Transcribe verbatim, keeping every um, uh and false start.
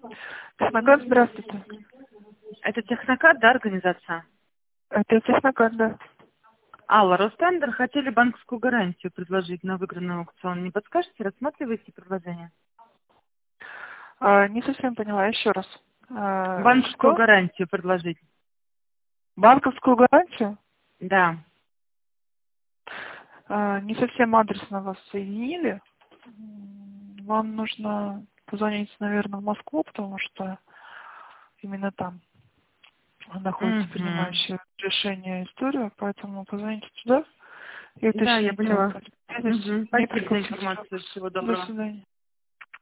Технокарт, здравствуйте. Это Технокарт, да, организация? Это Технокарт, да. Алла, Ростендер хотели банковскую гарантию предложить на выигранный аукцион. Не подскажете, рассматриваете предложение? А, не совсем поняла, еще раз. А, Банковскую что? гарантию предложить. Банковскую гарантию? Да. А, не совсем адресно вас соединили. М, Вам нужно позвонить, наверное, в Москву, потому что именно там находится Угу. принимающая решение история, поэтому позвоните туда и Да, я уточните. поняла. Свяжитесь. Угу. Не Спасибо за приходите. информацию. Всего До доброго. свидания.